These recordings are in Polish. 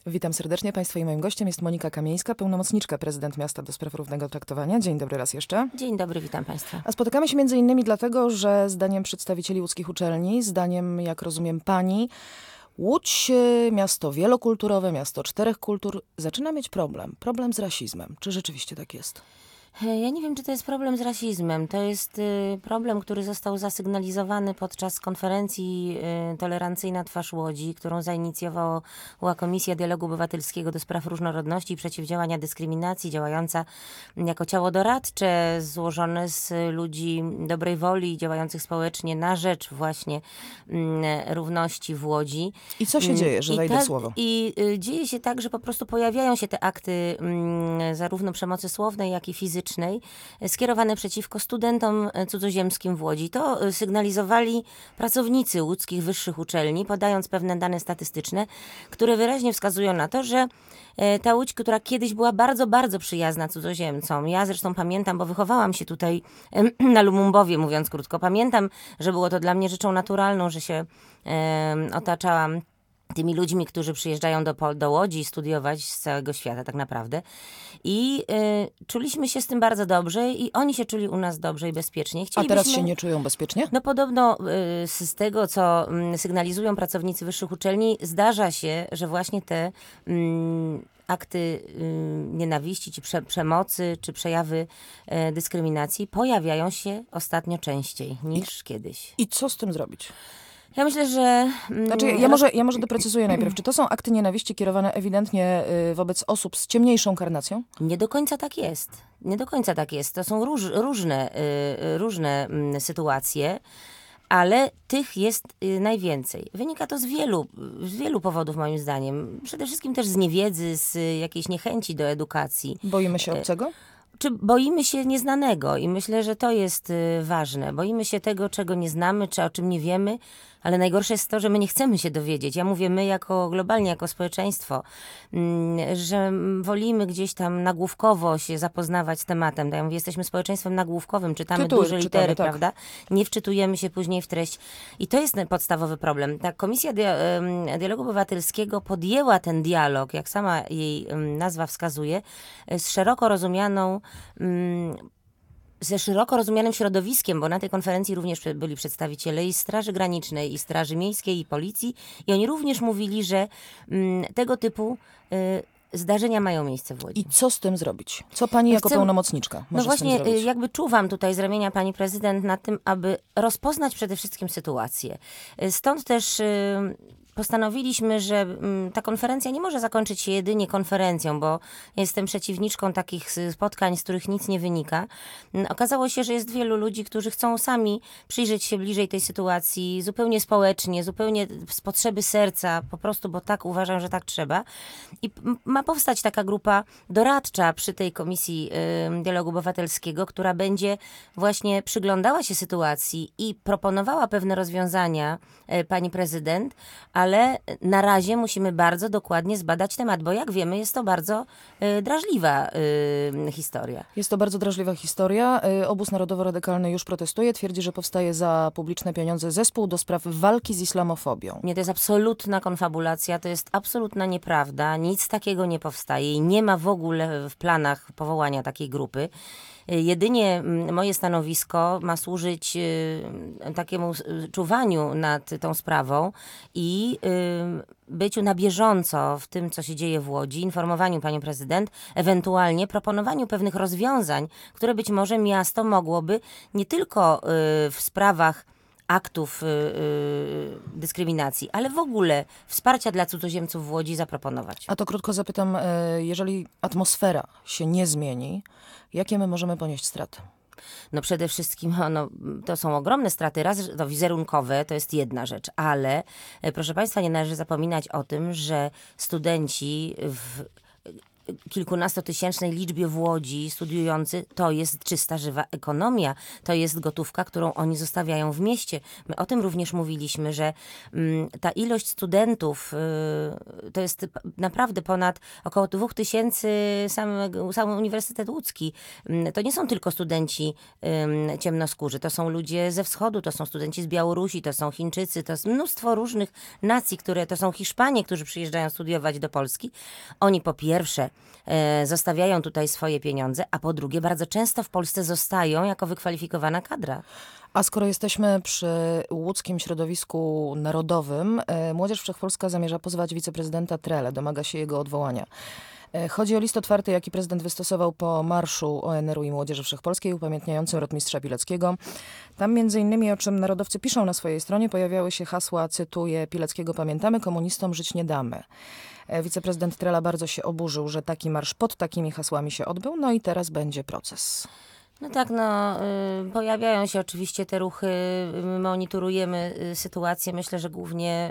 Witam serdecznie Państwa i moim gościem jest Monika Kamieńska, pełnomocniczka prezydent miasta do spraw równego traktowania. Dzień dobry raz jeszcze. Dzień dobry, witam Państwa. A spotykamy się między innymi dlatego, że zdaniem przedstawicieli łódzkich uczelni, zdaniem, jak rozumiem, pani, Łódź, miasto wielokulturowe, miasto 4 kultur, zaczyna mieć problem z rasizmem. Czy rzeczywiście tak jest? Ja nie wiem, czy to jest problem z rasizmem. To jest problem, który został zasygnalizowany podczas konferencji Tolerancyjna Twarz Łodzi, którą zainicjowała Komisja Dialogu Obywatelskiego do spraw różnorodności i przeciwdziałania dyskryminacji, działająca jako ciało doradcze, złożone z ludzi dobrej woli, działających społecznie na rzecz właśnie równości w Łodzi. I co się dzieje, że wejdę w słowo? Dzieje się tak, że po prostu pojawiają się te akty zarówno przemocy słownej, jak i fizycznej, skierowane przeciwko studentom cudzoziemskim w Łodzi. To sygnalizowali pracownicy łódzkich wyższych uczelni, podając pewne dane statystyczne, które wyraźnie wskazują na to, że ta Łódź, która kiedyś była bardzo, bardzo przyjazna cudzoziemcom. Ja zresztą pamiętam, bo wychowałam się tutaj na Lumumbowie, mówiąc krótko. Pamiętam, że było to dla mnie rzeczą naturalną, że się otaczałam tymi ludźmi, którzy przyjeżdżają do Łodzi studiować z całego świata tak naprawdę. I czuliśmy się z tym bardzo dobrze i oni się czuli u nas dobrze i bezpiecznie. A teraz się nie czują bezpiecznie? No podobno z tego, co sygnalizują pracownicy wyższych uczelni, zdarza się, że właśnie te akty nienawiści, czy przemocy, czy przejawy dyskryminacji pojawiają się ostatnio częściej niż kiedyś. I co z tym zrobić? Ja myślę, że... Znaczy, ja może doprecyzuję najpierw. Czy to są akty nienawiści kierowane ewidentnie wobec osób z ciemniejszą karnacją? Nie do końca tak jest. Nie do końca tak jest. To są różne sytuacje, ale tych jest najwięcej. Wynika to z wielu powodów, moim zdaniem. Przede wszystkim też z niewiedzy, z jakiejś niechęci do edukacji. Boimy się obcego? Czy boimy się nieznanego i myślę, że to jest ważne. Boimy się tego, czego nie znamy, czy o czym nie wiemy, ale najgorsze jest to, że my nie chcemy się dowiedzieć. Ja mówię my globalnie, jako społeczeństwo, że wolimy gdzieś tam nagłówkowo się zapoznawać z tematem. Ja mówię, jesteśmy społeczeństwem nagłówkowym, czytamy duże litery, tak, prawda? Nie wczytujemy się później w treść. I to jest podstawowy problem. Ta Komisja Dialogu Obywatelskiego podjęła ten dialog, jak sama jej nazwa wskazuje, z szeroko rozumianym środowiskiem, bo na tej konferencji również byli przedstawiciele i Straży Granicznej, i Straży Miejskiej, i Policji. I oni również mówili, że tego typu zdarzenia mają miejsce w Łodzi. I co z tym zrobić? Co pani jako pełnomocniczka może No właśnie, z tym zrobić? jakby czuwam tutaj z ramienia pani prezydent nad tym, aby rozpoznać przede wszystkim sytuację. Stąd też postanowiliśmy, że ta konferencja nie może zakończyć się jedynie konferencją, bo jestem przeciwniczką takich spotkań, z których nic nie wynika. Okazało się, że jest wielu ludzi, którzy chcą sami przyjrzeć się bliżej tej sytuacji, zupełnie społecznie, zupełnie z potrzeby serca, po prostu, bo tak uważam, że tak trzeba. I ma powstać taka grupa doradcza przy tej Komisji Dialogu Obywatelskiego, która będzie właśnie przyglądała się sytuacji i proponowała pewne rozwiązania pani prezydent, ale na razie musimy bardzo dokładnie zbadać temat, bo jak wiemy, jest to bardzo drażliwa historia. Jest to bardzo drażliwa historia. Obóz Narodowo-Radykalny już protestuje. Twierdzi, że powstaje za publiczne pieniądze zespół do spraw walki z islamofobią. Nie, to jest absolutna konfabulacja, to jest absolutna nieprawda. Nic takiego nie powstaje i nie ma w ogóle w planach powołania takiej grupy. Jedynie moje stanowisko ma służyć takiemu czuwaniu nad tą sprawą i byciu na bieżąco w tym, co się dzieje w Łodzi, informowaniu panią prezydent, ewentualnie proponowaniu pewnych rozwiązań, które być może miasto mogłoby nie tylko w sprawach aktów dyskryminacji, ale w ogóle wsparcia dla cudzoziemców w Łodzi zaproponować. A to krótko zapytam, jeżeli atmosfera się nie zmieni, jakie my możemy ponieść straty? No przede wszystkim to są ogromne straty. Raz to wizerunkowe, to jest jedna rzecz, ale proszę państwa, nie należy zapominać o tym, że studenci kilkunastotysięcznej liczbie w Łodzi studiujący, to jest czysta, żywa ekonomia. To jest gotówka, którą oni zostawiają w mieście. My o tym również mówiliśmy, że ta ilość studentów to jest naprawdę ponad około 2000 sam Uniwersytet Łódzki. To nie są tylko studenci ciemnoskórzy, to są ludzie ze wschodu, to są studenci z Białorusi, to są Chińczycy, to jest mnóstwo różnych nacji, to są Hiszpanie, którzy przyjeżdżają studiować do Polski. Oni po pierwsze zostawiają tutaj swoje pieniądze, a po drugie bardzo często w Polsce zostają jako wykwalifikowana kadra. A skoro jesteśmy przy łódzkim środowisku narodowym, Młodzież Wszechpolska zamierza pozwać wiceprezydenta Trelę, domaga się jego odwołania. Chodzi o list otwarty, jaki prezydent wystosował po marszu ONR-u i Młodzieży Wszechpolskiej upamiętniającym rotmistrza Pileckiego. Tam między innymi, o czym narodowcy piszą na swojej stronie, pojawiały się hasła, cytuję, Pileckiego pamiętamy, komunistom żyć nie damy. Wiceprezydent Trela bardzo się oburzył, że taki marsz pod takimi hasłami się odbył, no i teraz będzie proces. No tak, pojawiają się oczywiście te ruchy, monitorujemy sytuację. Myślę, że głównie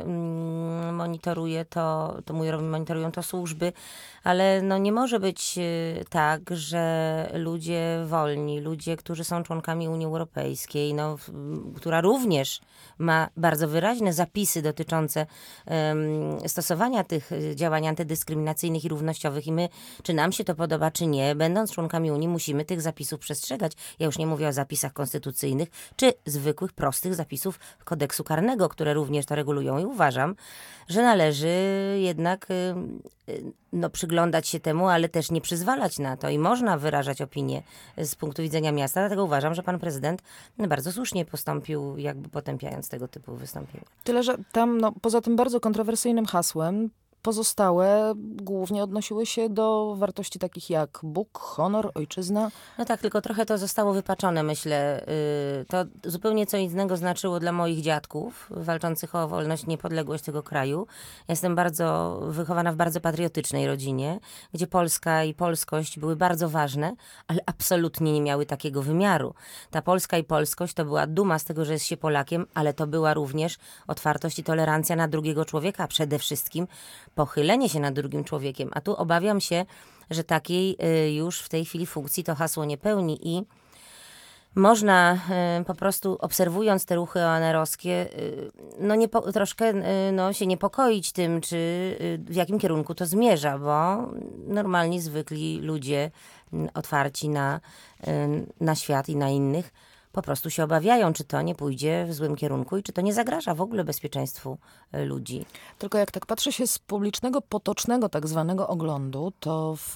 monitorują to służby, ale nie może być tak, że ludzie wolni, ludzie, którzy są członkami Unii Europejskiej, która również ma bardzo wyraźne zapisy dotyczące stosowania tych działań antydyskryminacyjnych i równościowych i my, czy nam się to podoba, czy nie, będąc członkami Unii, musimy tych zapisów przestrzegać. Ja już nie mówię o zapisach konstytucyjnych, czy zwykłych, prostych zapisów kodeksu karnego, które również to regulują i uważam, że należy jednak przyglądać się temu, ale też nie przyzwalać na to i można wyrażać opinię z punktu widzenia miasta, dlatego uważam, że pan prezydent bardzo słusznie postąpił, jakby potępiając tego typu wystąpienia. Tyle, że tam poza tym bardzo kontrowersyjnym hasłem pozostałe głównie odnosiły się do wartości takich jak Bóg, honor, ojczyzna. No tak, tylko trochę to zostało wypaczone, myślę. To zupełnie co innego znaczyło dla moich dziadków, walczących o wolność, niepodległość tego kraju. Ja jestem wychowana w bardzo patriotycznej rodzinie, gdzie Polska i polskość były bardzo ważne, ale absolutnie nie miały takiego wymiaru. Ta Polska i polskość to była duma z tego, że jest się Polakiem, ale to była również otwartość i tolerancja na drugiego człowieka, a przede wszystkim pochylenie się nad drugim człowiekiem. A tu obawiam się, że takiej już w tej chwili funkcji to hasło nie pełni i można po prostu obserwując te ruchy ONR-owskie troszkę się niepokoić tym, czy w jakim kierunku to zmierza, bo normalni, zwykli ludzie otwarci na świat i na innych po prostu się obawiają, czy to nie pójdzie w złym kierunku i czy to nie zagraża w ogóle bezpieczeństwu ludzi. Tylko jak tak patrzy się z publicznego, potocznego tak zwanego oglądu, to w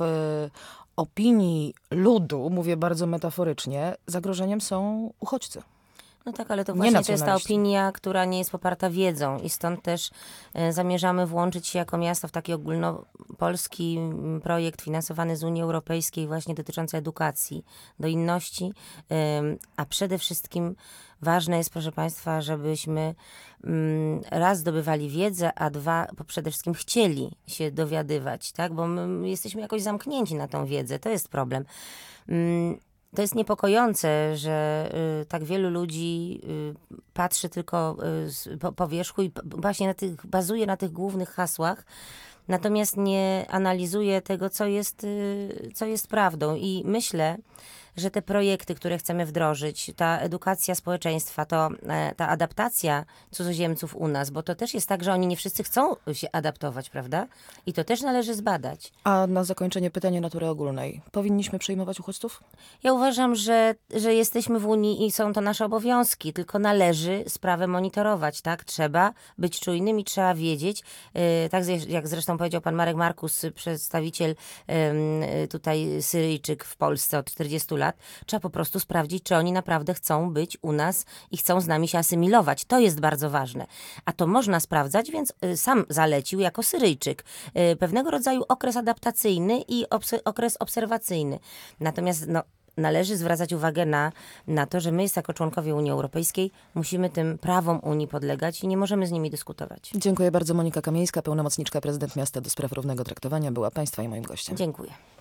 opinii ludu, mówię bardzo metaforycznie, zagrożeniem są uchodźcy. No tak, ale to właśnie to jest ta opinia, która nie jest poparta wiedzą i stąd też zamierzamy włączyć się jako miasto w taki ogólnopolski projekt finansowany z Unii Europejskiej właśnie dotyczący edukacji, dojności, a przede wszystkim ważne jest, proszę Państwa, żebyśmy raz zdobywali wiedzę, a dwa przede wszystkim chcieli się dowiadywać, tak? Bo my jesteśmy jakoś zamknięci na tą wiedzę, to jest problem. To jest niepokojące, że tak wielu ludzi patrzy tylko po wierzchu i właśnie bazuje na tych głównych hasłach, natomiast nie analizuje tego, co jest prawdą. I myślę, że te projekty, które chcemy wdrożyć, ta edukacja społeczeństwa, ta adaptacja cudzoziemców u nas, bo to też jest tak, że oni nie wszyscy chcą się adaptować, prawda? I to też należy zbadać. A na zakończenie pytanie natury ogólnej. Powinniśmy przyjmować uchodźców? Ja uważam, że jesteśmy w Unii i są to nasze obowiązki, tylko należy sprawę monitorować, tak? Trzeba być czujnym i trzeba wiedzieć, tak jak zresztą powiedział pan Marek Markus, przedstawiciel tutaj Syryjczyk w Polsce od 40 lat, trzeba po prostu sprawdzić, czy oni naprawdę chcą być u nas i chcą z nami się asymilować. To jest bardzo ważne. A to można sprawdzać, więc sam zalecił jako Syryjczyk pewnego rodzaju okres adaptacyjny i okres obserwacyjny. Natomiast należy zwracać uwagę na to, że my jako członkowie Unii Europejskiej musimy tym prawom Unii podlegać i nie możemy z nimi dyskutować. Dziękuję bardzo. Monika Kamieńska, pełnomocniczka prezydent miasta do spraw równego traktowania, była Państwa i moim gościem. Dziękuję.